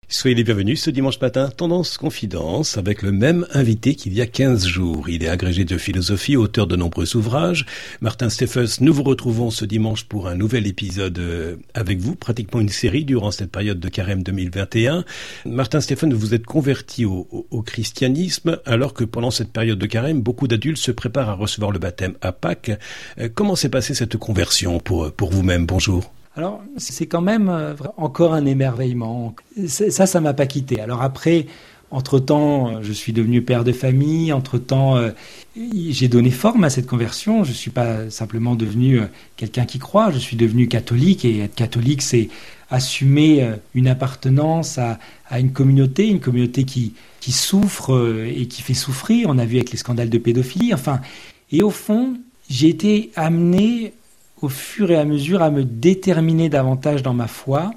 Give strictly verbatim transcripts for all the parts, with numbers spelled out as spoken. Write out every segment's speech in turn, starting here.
Soyez les bienvenus ce dimanche matin, Tendance Confidence, avec le même invité qu'il y a quinze jours. Il est agrégé de philosophie, auteur de nombreux ouvrages. Martin Stephens, nous vous retrouvons ce dimanche pour un nouvel épisode avec vous, pratiquement une série durant cette période de Carême deux mille vingt et un. Martin Stephens, vous êtes converti au, au, au christianisme, alors que pendant cette période de Carême, beaucoup d'adultes se préparent à recevoir le baptême à Pâques. Comment s'est passée cette conversion pour, pour vous-même? Bonjour. Alors, c'est quand même encore un émerveillement. Ça, ça m'a pas quitté. Alors après, entre-temps, je suis devenu père de famille. Entre-temps, euh, j'ai donné forme à cette conversion. Je suis pas simplement devenu quelqu'un qui croit. Je suis devenu catholique. Et être catholique, c'est assumer une appartenance à, à une communauté, une communauté qui, qui souffre et qui fait souffrir. On a vu avec les scandales de pédophilie. Enfin, et au fond, j'ai été amené au fur et à mesure à me déterminer davantage dans ma foi.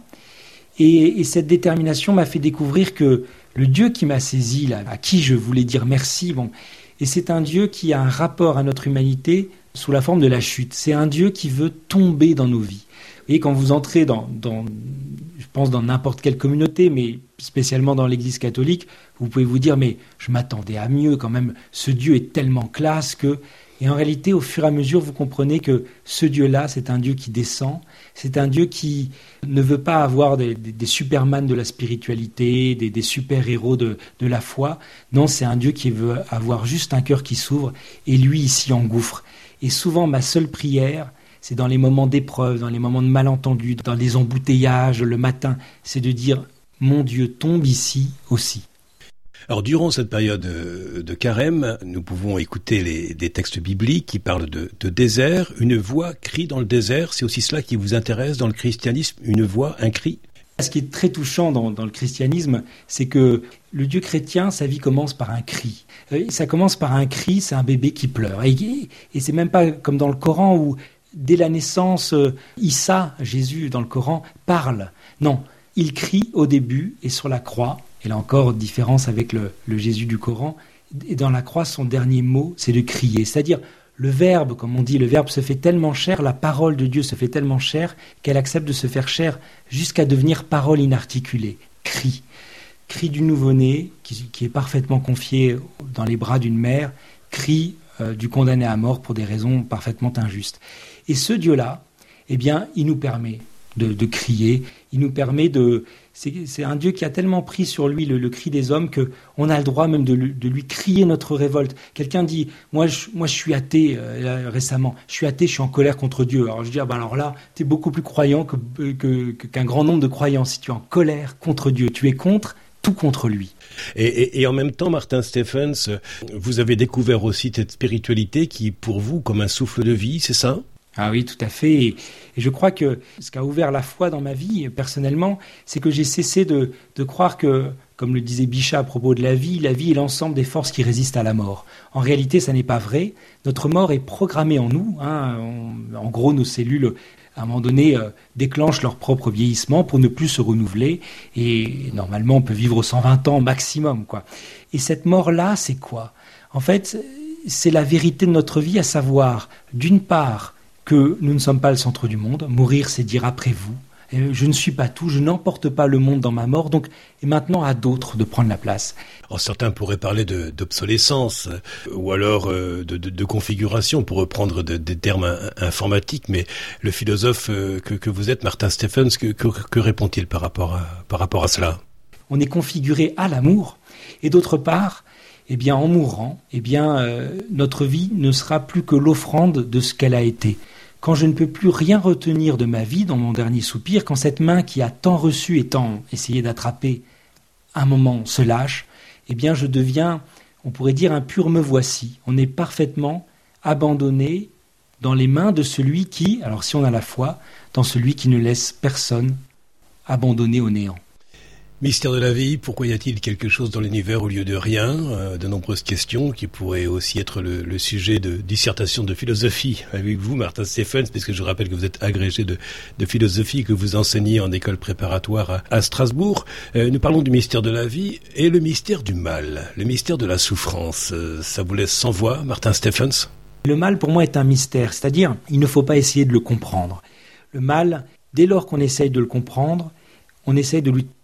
Et, et cette détermination m'a fait découvrir que le Dieu qui m'a saisi, là, à qui je voulais dire merci, bon, et c'est un Dieu qui a un rapport à notre humanité sous la forme de la chute. C'est un Dieu qui veut tomber dans nos vies. Vous voyez, quand vous entrez dans, dans je pense dans n'importe quelle communauté, mais spécialement dans l'Église catholique, vous pouvez vous dire, mais je m'attendais à mieux quand même, ce Dieu est tellement classe que... Et en réalité, au fur et à mesure, vous comprenez que ce Dieu-là, c'est un Dieu qui descend, c'est un Dieu qui ne veut pas avoir des, des, des supermans de la spiritualité, des, des super-héros de, de la foi. Non, c'est un Dieu qui veut avoir juste un cœur qui s'ouvre, et lui, il s'y engouffre. Et souvent, ma seule prière, c'est dans les moments d'épreuve, dans les moments de malentendu, dans les embouteillages, le matin, c'est de dire « Mon Dieu tombe ici aussi ». Alors, durant cette période de Carême, nous pouvons écouter les, des textes bibliques qui parlent de, de désert. Une voix crie dans le désert, c'est aussi cela qui vous intéresse dans le christianisme, une voix, un cri? Ce qui est très touchant dans, dans le christianisme, c'est que le Dieu chrétien, sa vie commence par un cri. Ça commence par un cri, c'est un bébé qui pleure. Et, et c'est même pas comme dans le Coran où, dès la naissance, Issa, Jésus, dans le Coran, parle. Non, il crie au début et sur la croix. Et là encore, différence avec le, le Jésus du Coran. Et dans la croix, son dernier mot, c'est de crier. C'est-à-dire, le verbe, comme on dit, le verbe se fait tellement cher, la parole de Dieu se fait tellement chère qu'elle accepte de se faire chère jusqu'à devenir parole inarticulée. Cri. Cri du nouveau-né, qui, qui est parfaitement confié dans les bras d'une mère. Cri euh, du condamné à mort pour des raisons parfaitement injustes. Et ce Dieu-là, eh bien, il nous permet de, de crier. Il nous permet de... C'est, c'est un Dieu qui a tellement pris sur lui le, le cri des hommes qu'on a le droit même de, de lui crier notre révolte. Quelqu'un dit, moi je, moi, je suis athée euh, là, récemment, je suis athée, je suis en colère contre Dieu. Alors je dis, ah, ben alors là, tu es beaucoup plus croyant que, que, que, qu'un grand nombre de croyants. Si tu es en colère contre Dieu, tu es contre, tout contre lui. Et, et, et en même temps, Martin Stephens, vous avez découvert aussi cette spiritualité qui, pour vous, comme un souffle de vie, c'est ça ? Ah oui, tout à fait. Et, et je crois que ce qui a ouvert la foi dans ma vie, personnellement, c'est que j'ai cessé de, de croire que, comme le disait Bichat à propos de la vie, la vie est l'ensemble des forces qui résistent à la mort. En réalité, ça n'est pas vrai. Notre mort est programmée en nous. Hein. On, en gros, nos cellules, à un moment donné, euh, déclenchent leur propre vieillissement pour ne plus se renouveler. Et normalement, on peut vivre cent vingt ans maximum, quoi. Et cette mort-là, c'est quoi ? En fait, c'est la vérité de notre vie, à savoir, d'une part, que nous ne sommes pas le centre du monde. Mourir, c'est dire après vous. Et je ne suis pas tout, je n'emporte pas le monde dans ma mort, donc et maintenant à d'autres de prendre la place. Alors, certains pourraient parler de, d'obsolescence, ou alors euh, de, de, de configuration, pour reprendre de, des termes in, informatiques, mais le philosophe euh, que, que vous êtes, Martin Stephens, que, que, que répond-il par rapport à, par rapport à cela ? On est configuré à l'amour, et d'autre part, eh bien, en mourant, eh bien, euh, notre vie ne sera plus que l'offrande de ce qu'elle a été. Quand je ne peux plus rien retenir de ma vie dans mon dernier soupir, quand cette main qui a tant reçu et tant essayé d'attraper, un moment se lâche, eh bien, je deviens, on pourrait dire, un pur me voici. On est parfaitement abandonné dans les mains de celui qui, alors si on a la foi, dans celui qui ne laisse personne abandonné au néant. Mystère de la vie, pourquoi y a-t-il quelque chose dans l'univers au lieu de rien ? euh, De nombreuses questions qui pourraient aussi être le, le sujet de dissertation de philosophie avec vous, Martin Stephens, puisque je rappelle que vous êtes agrégé de, de philosophie, que vous enseignez en école préparatoire à, à Strasbourg. Euh, nous parlons du mystère de la vie et le mystère du mal, le mystère de la souffrance. Euh, ça vous laisse sans voix, Martin Stephens ? Le mal, pour moi, est un mystère, c'est-à-dire, il ne faut pas essayer de le comprendre. Le mal, dès lors qu'on essaye de le comprendre, on essaye de lui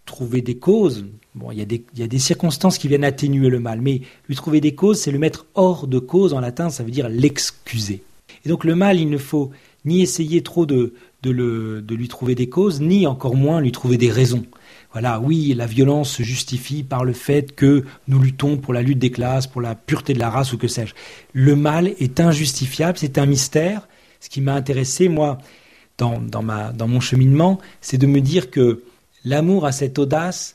trouver des causes. Bon, il y a des, il y a des circonstances qui viennent atténuer le mal, mais lui trouver des causes, c'est le mettre hors de cause. En latin, ça veut dire l'excuser. Et donc le mal, il ne faut ni essayer trop de, de, le, de lui trouver des causes, ni encore moins lui trouver des raisons. Voilà, oui, la violence se justifie par le fait que nous luttons pour la lutte des classes, pour la pureté de la race ou que sais-je. Le mal est injustifiable, c'est un mystère. Ce qui m'a intéressé, moi, dans, dans, ma, dans mon cheminement, c'est de me dire que l'amour a cette audace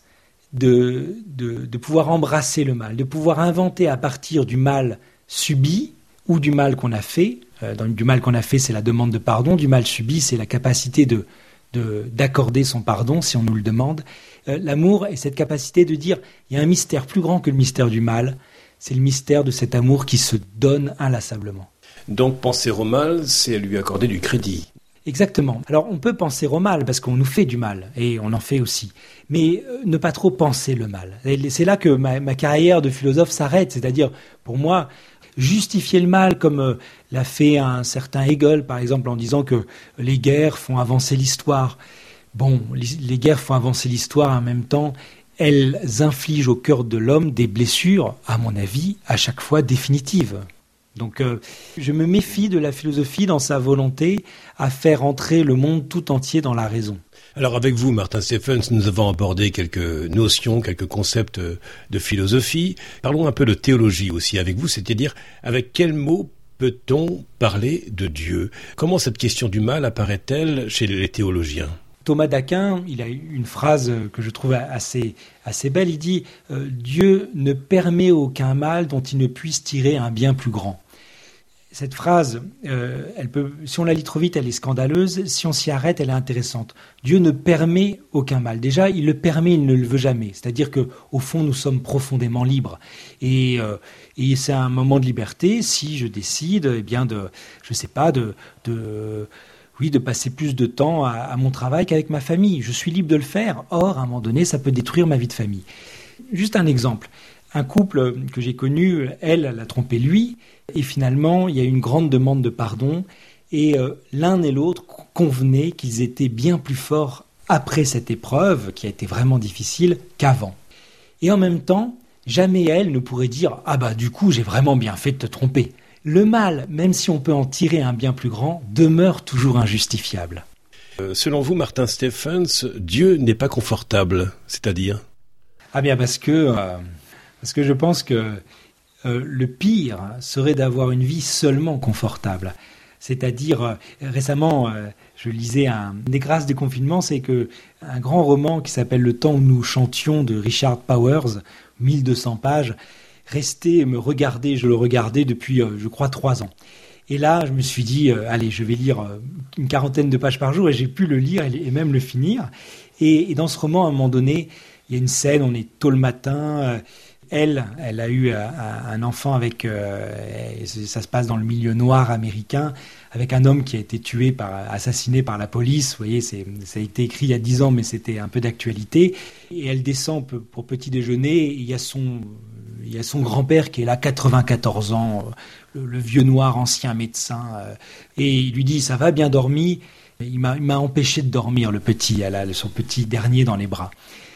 de, de, de pouvoir embrasser le mal, de pouvoir inventer à partir du mal subi ou du mal qu'on a fait. Euh, dans, du mal qu'on a fait, c'est la demande de pardon. Du mal subi, c'est la capacité de, de, d'accorder son pardon si on nous le demande. Euh, l'amour est cette capacité de dire il y a un mystère plus grand que le mystère du mal. C'est le mystère de cet amour qui se donne inlassablement. Donc penser au mal, c'est lui accorder du crédit. Exactement. Alors on peut penser au mal parce qu'on nous fait du mal et on en fait aussi. Mais euh, ne pas trop penser le mal. Et c'est là que ma, ma carrière de philosophe s'arrête. C'est-à-dire, pour moi, justifier le mal comme euh, l'a fait un certain Hegel, par exemple, en disant que les guerres font avancer l'histoire. Bon, les, les guerres font avancer l'histoire en même temps. Elles infligent au cœur de l'homme des blessures, à mon avis, à chaque fois définitives. Donc euh, je me méfie de la philosophie dans sa volonté à faire entrer le monde tout entier dans la raison. Alors avec vous, Martin Stephens, nous avons abordé quelques notions, quelques concepts de philosophie. Parlons un peu de théologie aussi avec vous, c'est-à-dire avec quels mots peut-on parler de Dieu ? Comment cette question du mal apparaît-elle chez les théologiens ? Thomas d'Aquin, il a une phrase que je trouve assez, assez belle, il dit euh, « Dieu ne permet aucun mal dont il ne puisse tirer un bien plus grand ». Cette phrase, euh, elle peut, si on la lit trop vite, elle est scandaleuse. Si on s'y arrête, elle est intéressante. Dieu ne permet aucun mal. Déjà, il le permet, il ne le veut jamais. C'est-à-dire que, au fond, nous sommes profondément libres. Et, euh, et c'est un moment de liberté si je décide, eh bien, de, je sais pas, de, de, oui, de passer plus de temps à, à mon travail qu'avec ma famille. Je suis libre de le faire. Or, à un moment donné, ça peut détruire ma vie de famille. Juste un exemple. Un couple que j'ai connu, elle, elle a trompé lui, et finalement, il y a eu une grande demande de pardon, et euh, l'un et l'autre convenaient qu'ils étaient bien plus forts après cette épreuve, qui a été vraiment difficile, qu'avant. Et en même temps, jamais elle ne pourrait dire « Ah bah du coup, j'ai vraiment bien fait de te tromper ». Le mal, même si on peut en tirer un bien plus grand, demeure toujours injustifiable. Euh, selon vous, Martin Stephens, Dieu n'est pas confortable, c'est-à-dire ? Ah bien parce que... Euh, Parce que je pense que euh, le pire serait d'avoir une vie seulement confortable. C'est-à-dire, euh, récemment, euh, je lisais un des grâces du confinement, c'est que un grand roman qui s'appelle Le temps où nous chantions de Richard Powers, mille deux cents pages, restait me regarder, je le regardais depuis, euh, je crois, trois ans. Et là, je me suis dit, euh, allez, je vais lire euh, une quarantaine de pages par jour, et j'ai pu le lire et, et même le finir. Et, et dans ce roman, à un moment donné, il y a une scène, on est tôt le matin... Euh, Elle, elle a eu un, un enfant avec, euh, ça se passe dans le milieu noir américain, avec un homme qui a été tué, par, assassiné par la police. Vous voyez, c'est, ça a été écrit il y a dix ans, mais c'était un peu d'actualité. Et elle descend pour petit déjeuner, et il y a son, il y a son grand-père qui est là, quatre-vingt-quatorze ans, le, le vieux noir, ancien médecin, et il lui dit, ça va, bien dormi? Il m'a, il m'a empêché de dormir, le petit, elle a son petit dernier dans les bras.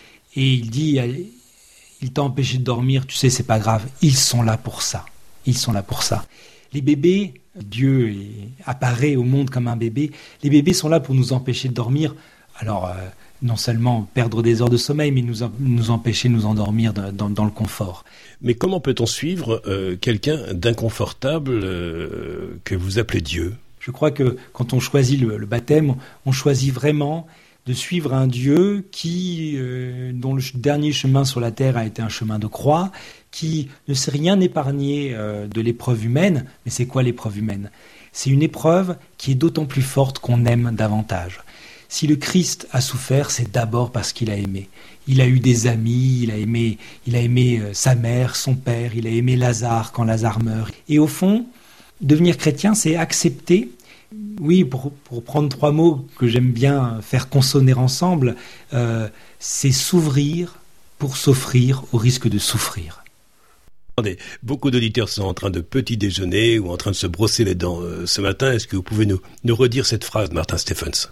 Et il dit... Il t'a empêché de dormir, tu sais, c'est pas grave. Ils sont là pour ça. Ils sont là pour ça. Les bébés, Dieu apparaît au monde comme un bébé. Les bébés sont là pour nous empêcher de dormir. Alors, euh, non seulement perdre des heures de sommeil, mais nous, nous empêcher de nous endormir dans, dans, dans le confort. Mais comment peut-on suivre euh, quelqu'un d'inconfortable euh, que vous appelez Dieu ? Je crois que quand on choisit le, le baptême, on choisit vraiment... de suivre un Dieu qui, euh, dont le dernier chemin sur la terre a été un chemin de croix, qui ne s'est rien épargné euh, de l'épreuve humaine. Mais c'est quoi l'épreuve humaine ? C'est une épreuve qui est d'autant plus forte qu'on aime davantage. Si le Christ a souffert, c'est d'abord parce qu'il a aimé. Il a eu des amis, il a aimé, il a aimé euh, sa mère, son père, il a aimé Lazare quand Lazare meurt. Et au fond, devenir chrétien, c'est accepter... Oui, pour, pour prendre trois mots que j'aime bien faire consonner ensemble, euh, c'est s'ouvrir pour s'offrir au risque de souffrir. Attendez, beaucoup d'auditeurs sont en train de petit déjeuner ou en train de se brosser les dents euh, ce matin. Est-ce que vous pouvez nous, nous redire cette phrase, Martin Stephens ?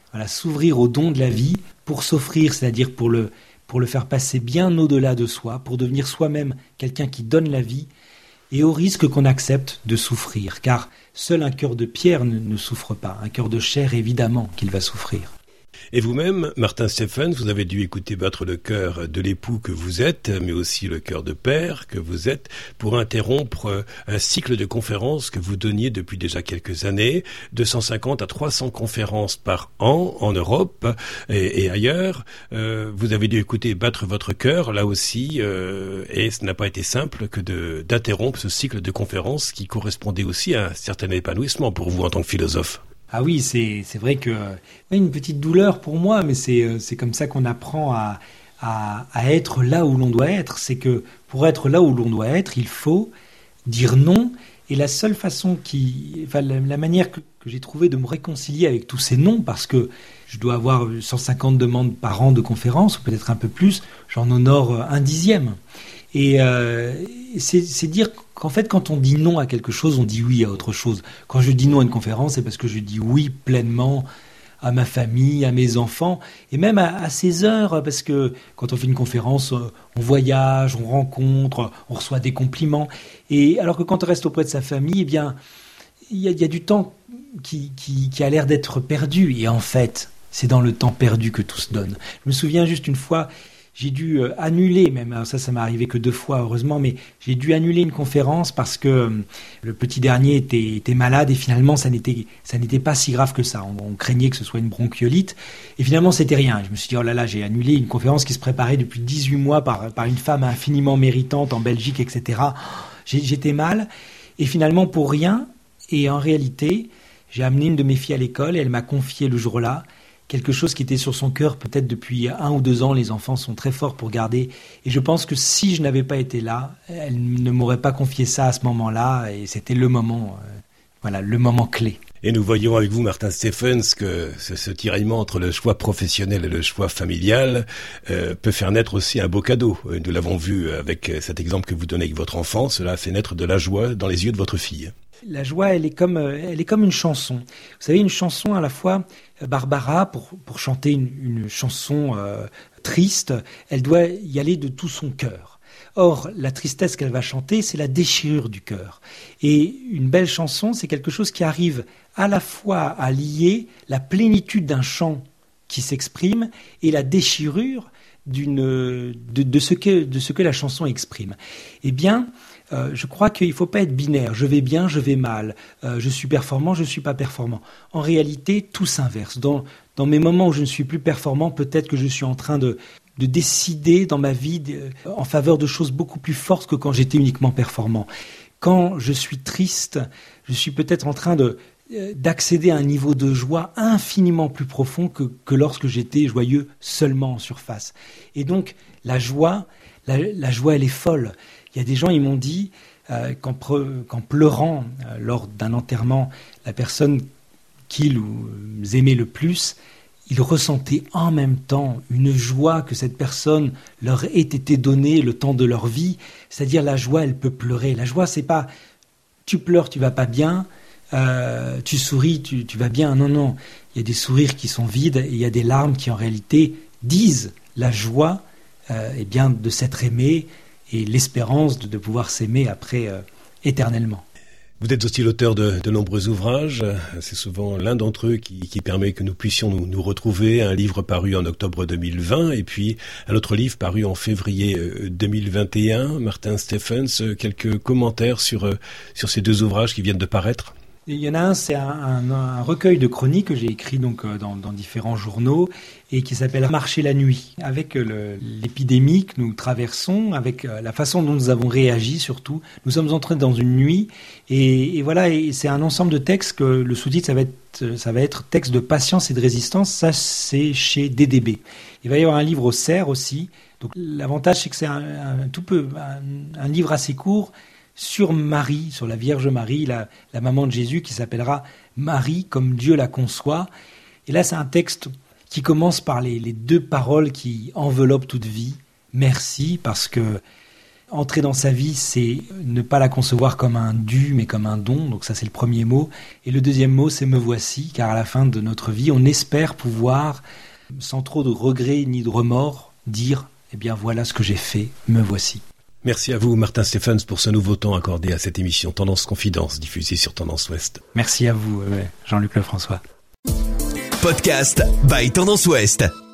voilà, s'ouvrir au don de la vie pour s'offrir, c'est-à-dire pour le, pour le faire passer bien au-delà de soi, pour devenir soi-même quelqu'un qui donne la vie, et au risque qu'on accepte de souffrir, car seul un cœur de pierre ne, ne souffre pas, un cœur de chair évidemment qu'il va souffrir. Et vous-même, Martin Stephens, vous avez dû écouter battre le cœur de l'époux que vous êtes, mais aussi le cœur de père que vous êtes, pour interrompre un cycle de conférences que vous donniez depuis déjà quelques années, deux cent cinquante à trois cents conférences par an en Europe et, et ailleurs. Euh, vous avez dû écouter battre votre cœur, là aussi, euh, et ce n'a pas été simple que de, d'interrompre ce cycle de conférences qui correspondait aussi à un certain épanouissement pour vous en tant que philosophe. Ah oui, c'est, c'est vrai que euh, une petite douleur pour moi, mais c'est, euh, c'est comme ça qu'on apprend à, à, à être là où l'on doit être. C'est que pour être là où l'on doit être, il faut dire non. Et la seule façon qui, enfin, la, la manière que, que j'ai trouvé de me réconcilier avec tous ces noms, parce que je dois avoir cent cinquante demandes par an de conférences, ou peut-être un peu plus, j'en honore un dixième. Et euh, c'est, c'est dire qu'en fait, quand on dit non à quelque chose, on dit oui à autre chose. Quand je dis non à une conférence, c'est parce que je dis oui pleinement à ma famille, à mes enfants, et même à, à ces heures, parce que quand on fait une conférence, on voyage, on rencontre, on reçoit des compliments. Et alors que quand on reste auprès de sa famille, eh bien, il y a, il y a du temps qui, qui, qui a l'air d'être perdu. Et en fait, c'est dans le temps perdu que tout se donne. Je me souviens juste une fois, j'ai dû euh, annuler, même alors ça, ça m'est arrivé que deux fois, heureusement, mais j'ai dû annuler une conférence parce que euh, le petit dernier était, était malade et finalement, ça n'était, ça n'était pas si grave que ça. On, on craignait que ce soit une bronchiolite et finalement, c'était rien. Je me suis dit, oh là là, j'ai annulé une conférence qui se préparait depuis dix-huit mois par, par une femme infiniment méritante en Belgique, et cetera. J'ai, j'étais mal et finalement, pour rien. Et en réalité, j'ai amené une de mes filles à l'école et elle m'a confié le jour-là quelque chose qui était sur son cœur peut-être depuis un ou deux ans. Les enfants sont très forts pour garder. Et je pense que si je n'avais pas été là, elle ne m'aurait pas confié ça à ce moment-là. Et c'était le moment, euh, voilà, le moment clé. Et nous voyons avec vous, Martin Stephens, que ce, ce tiraillement entre le choix professionnel et le choix familial euh, peut faire naître aussi un beau cadeau. Nous l'avons vu avec cet exemple que vous donnez avec votre enfant. Cela a fait naître de la joie dans les yeux de votre fille. La joie, elle est comme, elle est comme une chanson. Vous savez, une chanson à la fois, Barbara, pour, pour chanter une, une chanson euh, triste, elle doit y aller de tout son cœur. Or, la tristesse qu'elle va chanter, c'est la déchirure du cœur. Et une belle chanson, c'est quelque chose qui arrive à la fois à lier la plénitude d'un chant qui s'exprime et la déchirure d'une, de, de, ce que, de ce que la chanson exprime. Eh bien, Euh, je crois qu'il ne faut pas être binaire. Je vais bien, je vais mal. Euh, je suis performant, je ne suis pas performant. En réalité, tout s'inverse. Dans, dans mes moments où je ne suis plus performant, peut-être que je suis en train de, de décider dans ma vie de, en faveur de choses beaucoup plus fortes que quand j'étais uniquement performant. Quand je suis triste, je suis peut-être en train de, d'accéder à un niveau de joie infiniment plus profond que, que lorsque j'étais joyeux seulement en surface. Et donc, la joie, la, la joie, elle est folle. Il y a des gens, ils m'ont dit, euh, qu'en, pre, qu'en pleurant euh, lors d'un enterrement, la personne qu'ils aimaient le plus, ils ressentaient en même temps une joie que cette personne leur ait été donnée le temps de leur vie. C'est-à-dire la joie, elle peut pleurer. La joie, c'est pas tu pleures, tu vas pas bien, euh, tu souris, tu, tu vas bien. Non, non. Il y a des sourires qui sont vides et il y a des larmes qui en réalité disent la joie euh, eh bien, de s'être aimé, et l'espérance de, de pouvoir s'aimer après euh, éternellement. Vous êtes aussi l'auteur de, de nombreux ouvrages. C'est souvent l'un d'entre eux qui, qui permet que nous puissions nous, nous retrouver. Un livre paru en octobre deux mille vingt et puis un autre livre paru en février deux mille vingt et un. Martin Stephens, quelques commentaires sur, sur ces deux ouvrages qui viennent de paraître? Il y en a un, c'est un, un, un recueil de chroniques que j'ai écrit donc dans, dans différents journaux et qui s'appelle Marcher la nuit. Avec le, l'épidémie que nous traversons, avec la façon dont nous avons réagi surtout, nous sommes entrés dans une nuit et, et voilà, et c'est un ensemble de textes que le sous-titre ça va être, ça va être texte de patience et de résistance. Ça c'est chez D D B. Il va y avoir un livre au Cerf aussi. Donc l'avantage c'est que c'est un, un tout peu un, un livre assez court sur Marie, sur la Vierge Marie, la, la maman de Jésus, qui s'appellera Marie comme Dieu la conçoit. Et là, c'est un texte qui commence par les, les deux paroles qui enveloppent toute vie. Merci, parce que Entrer dans sa vie, c'est ne pas la concevoir comme un dû, mais comme un don. Donc ça, c'est le premier mot. Et le deuxième mot, c'est me voici, car à la fin de notre vie, on espère pouvoir, sans trop de regrets ni de remords, dire « Eh bien, voilà ce que j'ai fait, me voici ». Merci à vous, Martin Stephens, pour ce nouveau temps accordé à cette émission Tendance Confidence, diffusée sur Tendance Ouest. Merci à vous, Jean-Luc Lefrançois. Podcast by Tendance Ouest.